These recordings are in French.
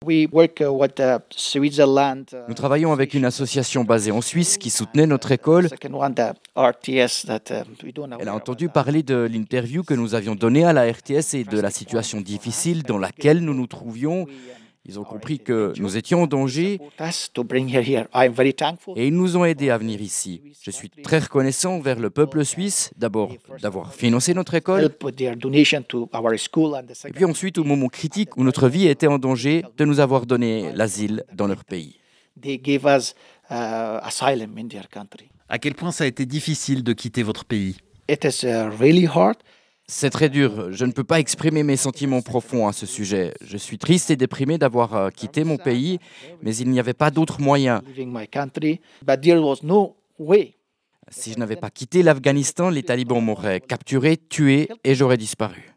Nous travaillons avec une association basée en Suisse qui soutenait notre école. Elle a entendu parler de l'interview que nous avions donnée à la RTS et de la situation difficile dans laquelle nous nous trouvions. Ils ont compris que nous étions en danger et ils nous ont aidés à venir ici. Je suis très reconnaissant envers le peuple suisse, d'abord d'avoir financé notre école, et puis ensuite, au moment critique où notre vie était en danger, de nous avoir donné l'asile dans leur pays. À quel point ça a été difficile de quitter votre pays? C'est très dur. Je ne peux pas exprimer mes sentiments profonds à ce sujet. Je suis triste et déprimé d'avoir quitté mon pays, mais il n'y avait pas d'autre moyen. Si je n'avais pas quitté l'Afghanistan, les talibans m'auraient capturé, tué et j'aurais disparu.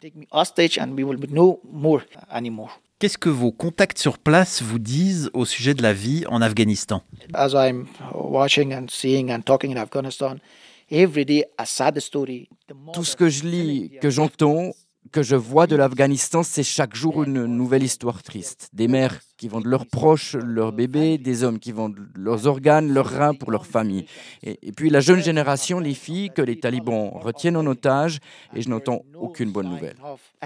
Qu'est-ce que vos contacts sur place vous disent au sujet de la vie en Afghanistan? Tout ce que je lis, que j'entends, que je vois de l'Afghanistan, c'est chaque jour une nouvelle histoire triste. Des mères qui vendent leurs proches, leurs bébés, des hommes qui vendent leurs organes, leurs reins pour leur famille. Et puis la jeune génération, les filles que les talibans retiennent en otage, et je n'entends aucune bonne nouvelle.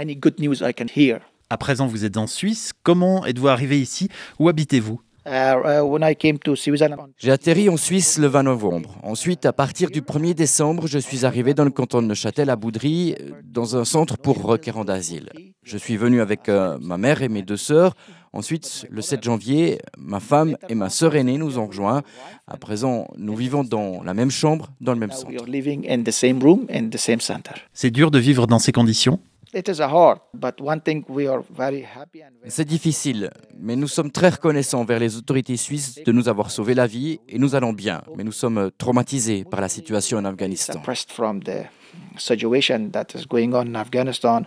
À présent, vous êtes en Suisse. Comment êtes-vous arrivé ici? Où habitez-vous? J'ai atterri en Suisse le 20 novembre. Ensuite, à partir du 1er décembre, je suis arrivé dans le canton de Neuchâtel à Boudry, dans un centre pour requérants d'asile. Je suis venu avec ma mère et mes 2 sœurs. Ensuite, le 7 janvier, ma femme et ma sœur aînée nous ont rejoints. À présent, nous vivons dans la même chambre, dans le même centre. C'est dur de vivre dans ces conditions? C'est difficile, mais nous sommes très reconnaissants envers les autorités suisses de nous avoir sauvé la vie et nous allons bien. Mais nous sommes traumatisés par la situation en Afghanistan.